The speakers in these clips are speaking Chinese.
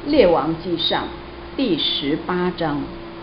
列王记上第18章。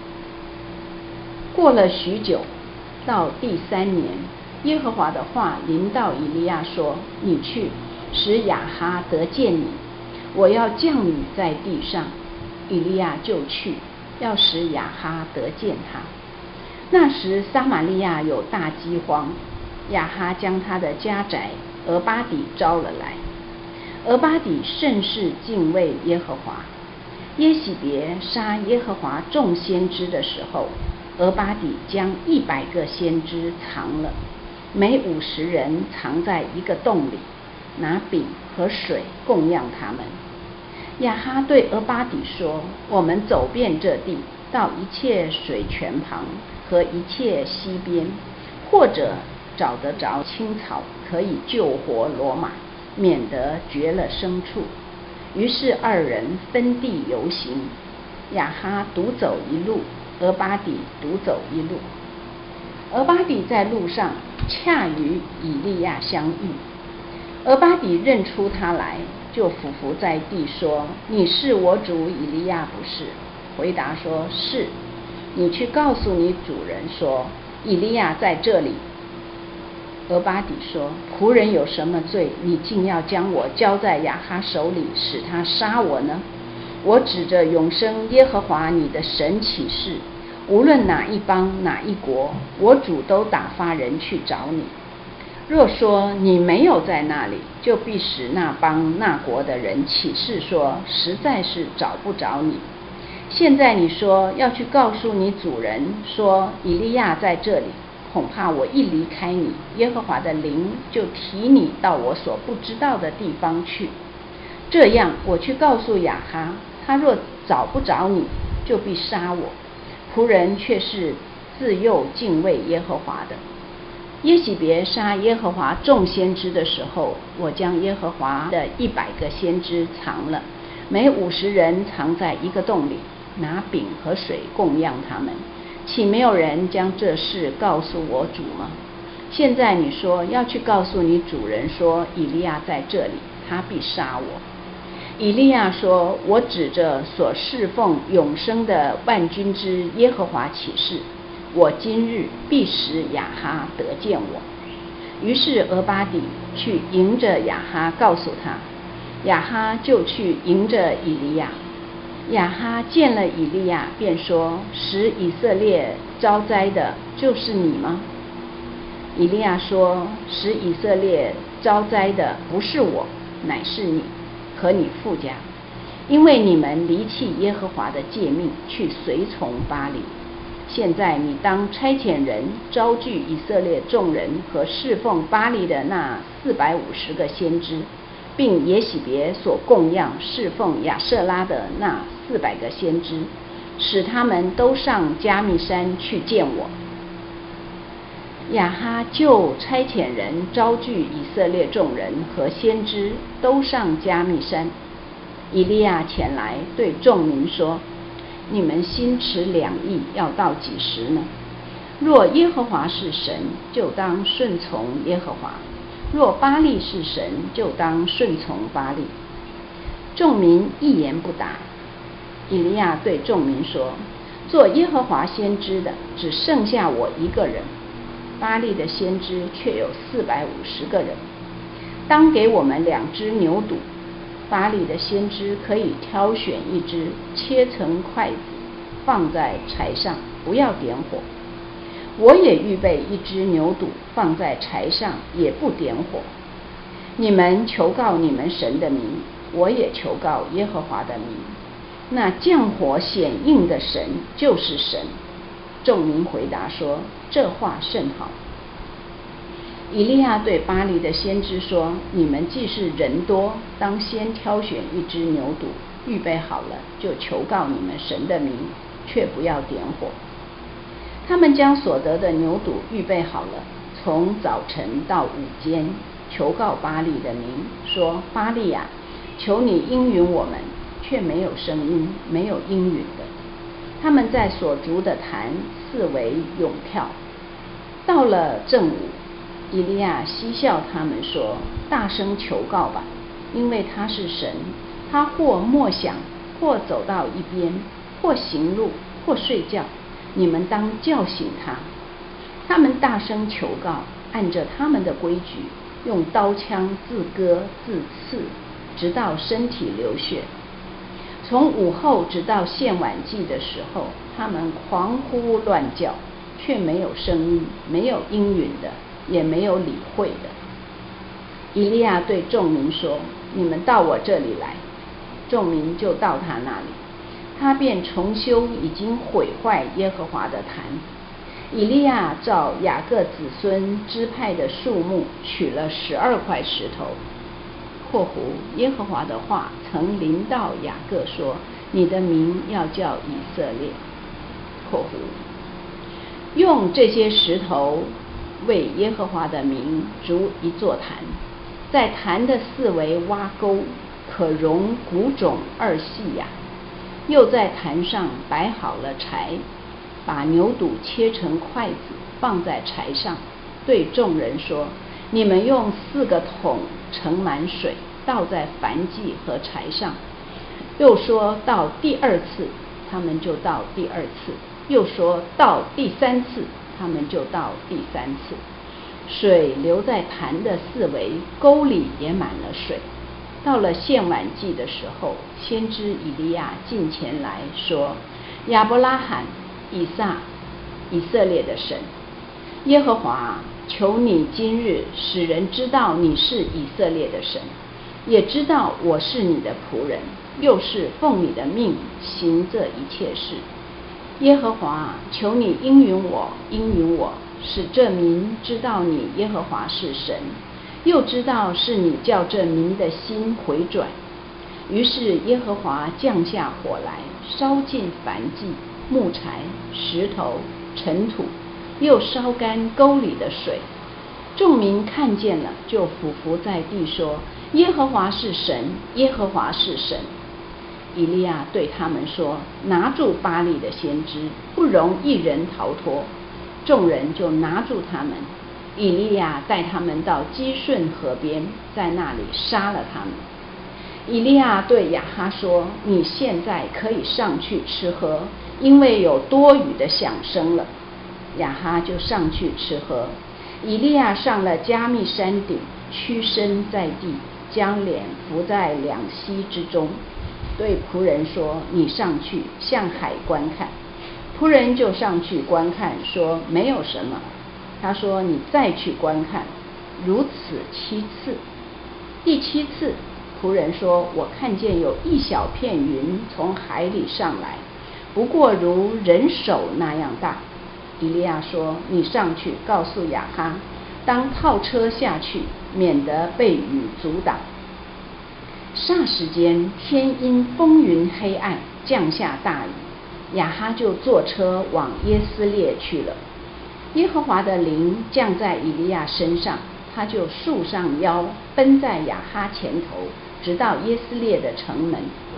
过了许久，到第3年，耶和华的话临到以利亚说：你去，使亚哈得见你，我要降雨在地上。以利亚就去，要使亚哈得见他。那时撒玛利亚有大饥荒，亚哈将他的家宰俄巴底招了来。俄巴底甚是敬畏耶和华。耶洗别杀耶和华众先知的时候，俄巴底将100个先知藏了，每50人藏在一个洞里，拿饼和水供养他们。亚哈对俄巴底说：我们走遍这地，到一切水泉旁和一切溪边，或者找得着青草，可以救活骡马，免得绝了牲畜。于是2人分地游行，亚哈独走一路，俄巴底独走一路。俄巴底在路上恰与以利亚相遇，俄巴底认出他来，就俯伏在地说：你是我主以利亚不是？回答说：是。你去告诉你主人说，以利亚在这里。俄巴底说：仆人有什么罪，你竟要将我交在亚哈手里，使他杀我呢？我指着永生耶和华你的神起誓，无论哪一邦哪一国，我主都打发人去找你。若说你没有在那里，就必使那邦那国的人起誓说，实在是找不着你。现在你说要去告诉你主人说，以利亚在这里，恐怕我一离开你，耶和华的灵就提你到我所不知道的地方去。这样我去告诉亚哈，他若找不着你，就必杀我。仆人却是自幼敬畏耶和华的。耶洗别杀耶和华众先知的时候，我将耶和华的100个先知藏了，每50人藏在一个洞里，拿饼和水供养他们。岂没有人将这事告诉我主吗？现在你说要去告诉你主人说，以利亚在这里，他必杀我。以利亚说：我指着所侍奉永生的万军之耶和华起誓，我今日必使亚哈得见我。于是俄巴底去迎着亚哈，告诉他，亚哈就去迎着以利亚。亚哈见了以利亚，便说：使以色列遭灾的就是你吗？以利亚说：使以色列遭灾的不是我，乃是你和你父家，因为你们离弃耶和华的诫命，去随从巴力。现在你当差遣人招聚以色列众人和侍奉巴力的那450个先知，并耶洗别所供养侍奉亚舍拉的那400个先知，使他们都上迦密山去见我。亚哈就差遣人招聚以色列众人和先知，都上迦密山。以利亚前来对众民说：你们心持两意，要到几时呢？若耶和华是神，就当顺从耶和华；若巴力是神，就当顺从巴力。众民一言不答。以利亚对众民说：做耶和华先知的只剩下我一个人，巴力的先知却有450个人。当给我们2只牛犊，巴力的先知可以挑选1只，切成筷子，放在柴上，不要点火。我也预备1只牛犊，放在柴上，也不点火。你们求告你们神的名，我也求告耶和华的名。那降火显应的神就是神。众民回答说：这话甚好。以利亚对巴力的先知说：你们既是人多，当先挑选1只牛犊，预备好了，就求告你们神的名，却不要点火。他们将所得的牛犊预备好了，从早晨到午间，求告巴力的名，说：巴力啊，求你应允我们。却没有声音，没有应允的。他们在所筑的坛四围涌跳。到了正午，以利亚嬉笑他们说：大声求告吧，因为他是神，他或默想， 或走到一边，或行路，或睡觉，你们当叫醒他。他们大声求告，按着他们的规矩，用刀枪自割自刺，直到身体流血。从午后直到献晚祭的时候，他们狂呼乱叫，却没有声音，没有应允的，也没有理会的。以利亚对众民说：你们到我这里来。众民就到他那里，他便重修已经毁坏耶和华的坛。以利亚照雅各子孙支派的数目取了12块石头。耶和华的话曾临到雅各说：你的名要叫以色列。用这些石头为耶和华的名筑一座坛，在坛的四围挖沟，可容谷种2细亚。又在坛上摆好了柴，把牛肚切成筷子放在柴上，对众人说：你们用4个桶盛满水，倒在燔祭和柴上。又说到第2次，他们就到第2次；又说到第3次，他们就到第3次。水流在坛的四围，沟里也满了水。到了献晚祭的时候，先知以利亚近前来说：亚伯拉罕、以撒、以色列的神耶和华，求你今日使人知道你是以色列的神，也知道我是你的仆人，又是奉你的命行这一切事。耶和华，求你应允我，使这民知道你耶和华是神，又知道是你叫这民的心回转。于是耶和华降下火来，烧尽燔祭、木柴、石头、尘土，又烧干沟里的水。众民看见了，就俯伏在地说：耶和华是神，耶和华是神。以利亚对他们说：拿住巴力的先知，不容一人逃脱。众人就拿住他们。以利亚带他们到基顺河边，在那里杀了他们。以利亚对亚哈说：你现在可以上去吃喝，因为有多雨的响声了。亚哈就上去吃喝。以利亚上了加密山顶，屈身在地，将脸伏在两膝之中，对仆人说：你上去向海观看。仆人就上去观看，说：没有什么。他说：你再去观看。如此7次。第7次，仆人说：我看见有一小片云从海里上来，不过如人手那样大。以利亚说：你上去告诉亚哈，当套车下去，免得被雨阻挡。霎时间，天因风云黑暗，降下大雨。亚哈就坐车往耶斯列去了。耶和华的灵降在以利亚身上，他就束上腰，奔在亚哈前头，直到耶斯列的城门，